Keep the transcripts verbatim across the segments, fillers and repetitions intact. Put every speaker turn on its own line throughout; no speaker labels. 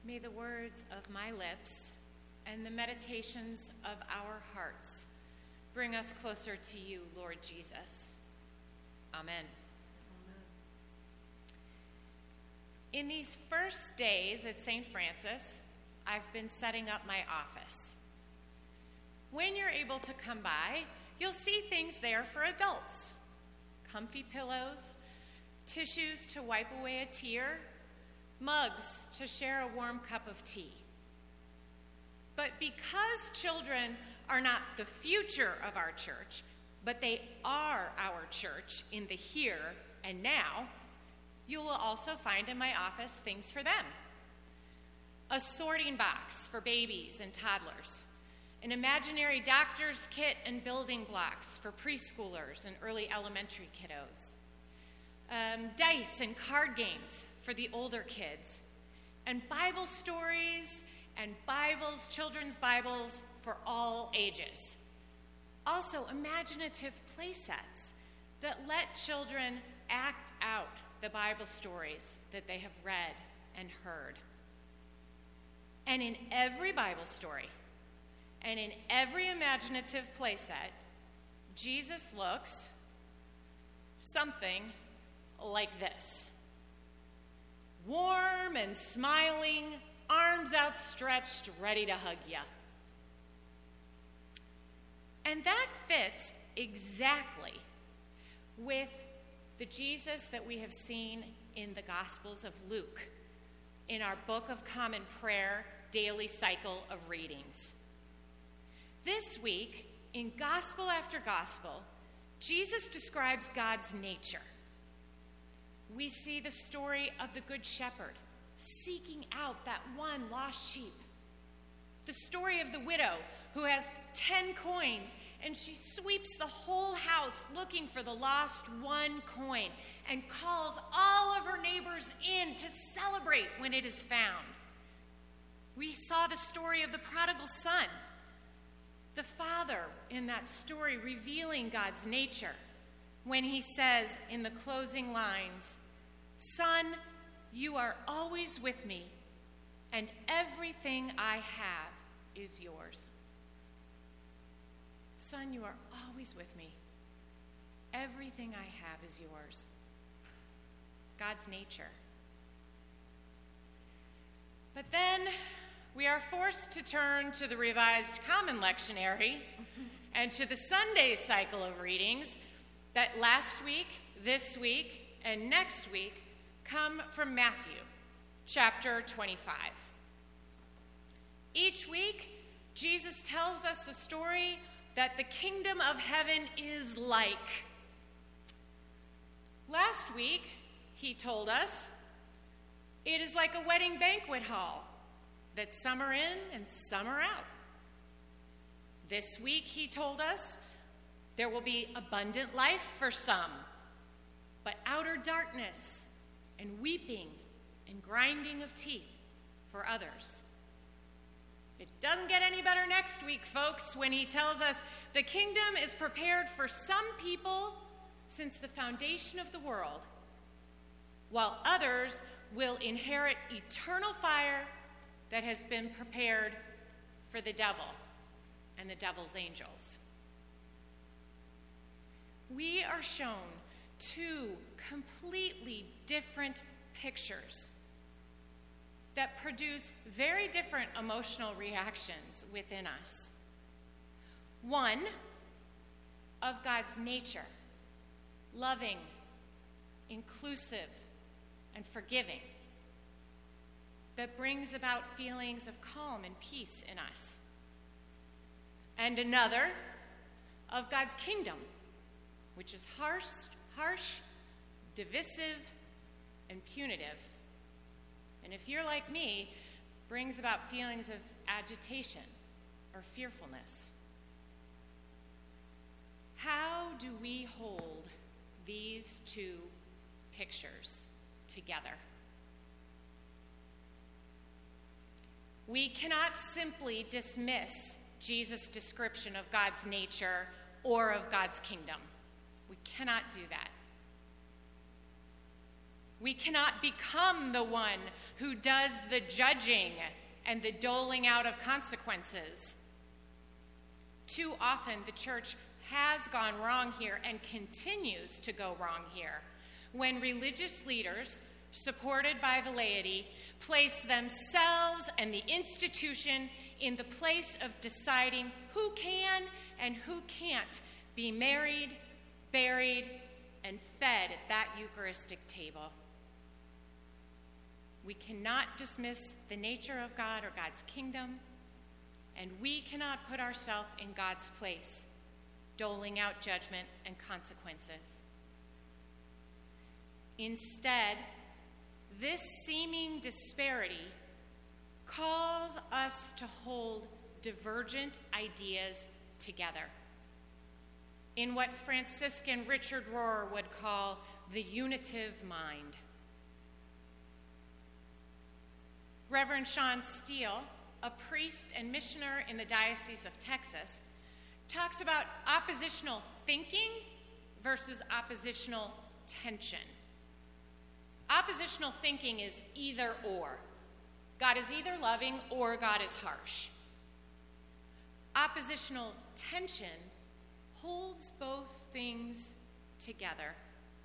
May the words of my lips and the meditations of our hearts bring us closer to you, Lord Jesus. Amen. In these first days at Saint Francis, I've been setting up my office. When you're able to come by, you'll see things there for adults. Comfy pillows, tissues to wipe away a tear, mugs to share a warm cup of tea. But because children are not the future of our church, but they are our church in the here and now, you will also find in my office things for them. A sorting box for babies and toddlers, an imaginary doctor's kit and building blocks for preschoolers and early elementary kiddos, um, dice and card games for the older kids, and Bible stories and Bibles, children's Bibles for all ages. Also, imaginative play sets that let children act out the Bible stories that they have read and heard. And in every Bible story and in every imaginative play set, Jesus looks something like this. Warm and smiling, arms outstretched, ready to hug you. And that fits exactly with the Jesus that we have seen in the Gospels of Luke, in our Book of Common Prayer daily cycle of readings. This week, in Gospel after Gospel, Jesus describes God's nature. We see the story of the Good Shepherd seeking out that one lost sheep. The story of the widow who has ten coins and she sweeps the whole house looking for the lost one coin and calls all of her neighbors in to celebrate when it is found. We saw the story of the prodigal son, the father in that story revealing God's nature when he says in the closing lines, "Son, you are always with me, and everything I have is yours." Son, you are always with me. Everything I have is yours. God's nature. But then we are forced to turn to the Revised Common Lectionary and to the Sunday cycle of readings that last week, this week, and next week come from Matthew, chapter twenty-five. Each week, Jesus tells us a story that the kingdom of heaven is like. Last week, he told us, it is like a wedding banquet hall that some are in and some are out. This week, he told us, there will be abundant life for some, but outer darkness and weeping and grinding of teeth for others. It doesn't get any better next week, folks, when he tells us the kingdom is prepared for some people since the foundation of the world, while others will inherit eternal fire that has been prepared for the devil and the devil's angels. We are shown two completely different pictures that produce very different emotional reactions within us. One, of God's nature, loving, inclusive, and forgiving, that brings about feelings of calm and peace in us. And another, of God's kingdom, which is harsh, harsh, divisive, and punitive. And if you're like me, brings about feelings of agitation or fearfulness. How do we hold these two pictures together? We cannot simply dismiss Jesus' description of God's nature or of God's kingdom. We cannot do that. We cannot become the one who does the judging and the doling out of consequences. Too often, the church has gone wrong here and continues to go wrong here when religious leaders, supported by the laity, place themselves and the institution in the place of deciding who can and who can't be married, buried, and fed at that Eucharistic table. We cannot dismiss the nature of God or God's kingdom, and we cannot put ourselves in God's place, doling out judgment and consequences. Instead, this seeming disparity calls us to hold divergent ideas together in what Franciscan Richard Rohr would call the unitive mind. Reverend Sean Steele, a priest and missioner in the Diocese of Texas, talks about oppositional thinking versus oppositional tension. Oppositional thinking is either or. God is either loving or God is harsh. Oppositional tension holds both things together.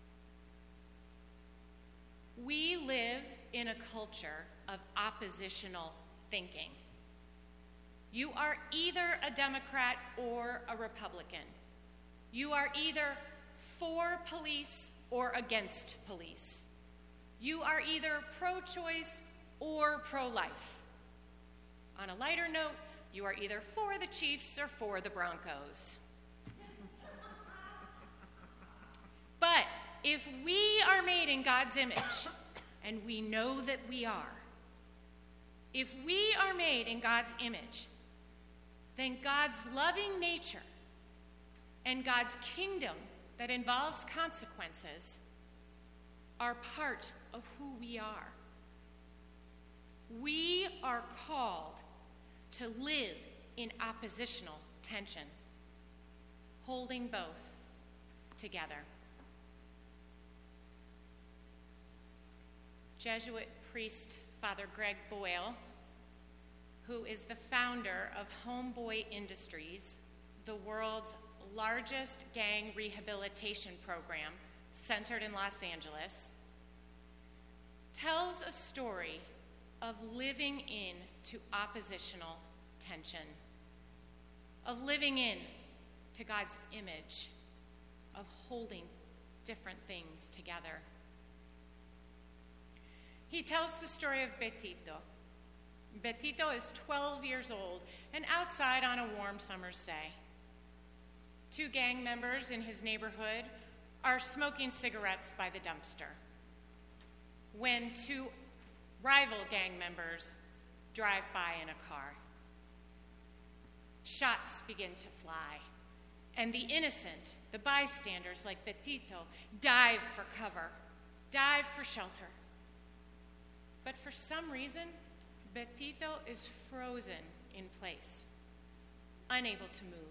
We live in a culture of oppositional thinking. You are either a Democrat or a Republican. You are either for police or against police. You are either pro-choice or pro-life. On a lighter note, you are either for the Chiefs or for the Broncos. But if we are made in God's image, and we know that we are, if we are made in God's image, then God's loving nature and God's kingdom that involves consequences are part of who we are. We are called to live in oppositional tension, holding both together. Jesuit priest Father Greg Boyle, who is the founder of Homeboy Industries, the world's largest gang rehabilitation program centered in Los Angeles, tells a story of living in to oppositional tension, of living in to God's image, of holding different things together. He tells the story of Betito. Betito is twelve years old and outside on a warm summer's day. Two gang members in his neighborhood are smoking cigarettes by the dumpster when two rival gang members drive by in a car. Shots begin to fly, and the innocent, the bystanders like Betito, dive for cover, dive for shelter. But for some reason, Betito is frozen in place, unable to move.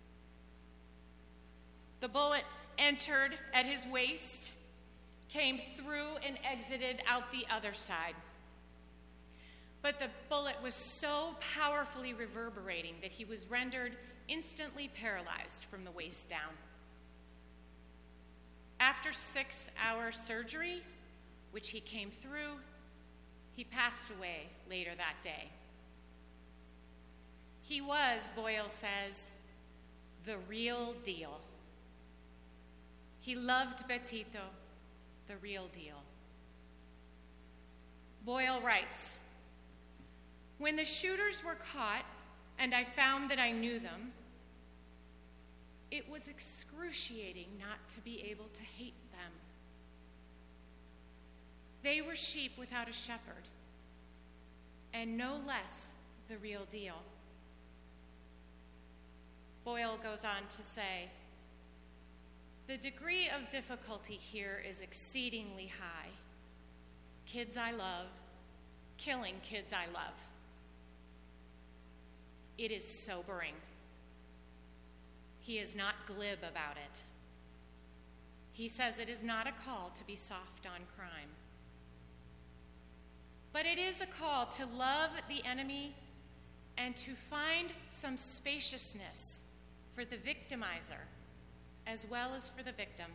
The bullet entered at his waist, came through and exited out the other side. But the bullet was so powerfully reverberating that he was rendered instantly paralyzed from the waist down. After six-hour surgery, which he came through, he passed away later that day. He was, Boyle says, the real deal. He loved Betito, the real deal. Boyle writes, "When the shooters were caught and I found that I knew them, it was excruciating not to be able to hate them. They were sheep without a shepherd, and no less the real deal." Boyle goes on to say, "The degree of difficulty here is exceedingly high. Kids I love, killing kids I love. It is sobering." He is not glib about it. He says it is not a call to be soft on crime. but it is a call to love the enemy and to find some spaciousness for the victimizer as well as for the victim.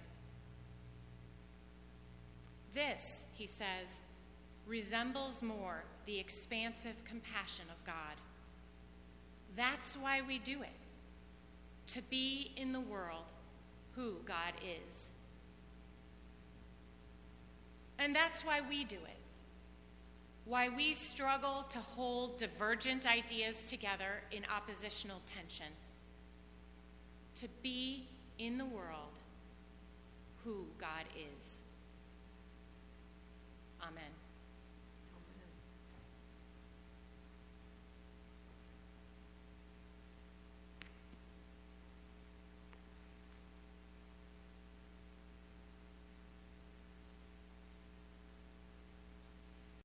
This, he says, resembles more the expansive compassion of God. That's why we do it, to be in the world who God is. And that's why we do it, why we struggle to hold divergent ideas together in oppositional tension, to be in the world who God is. Amen.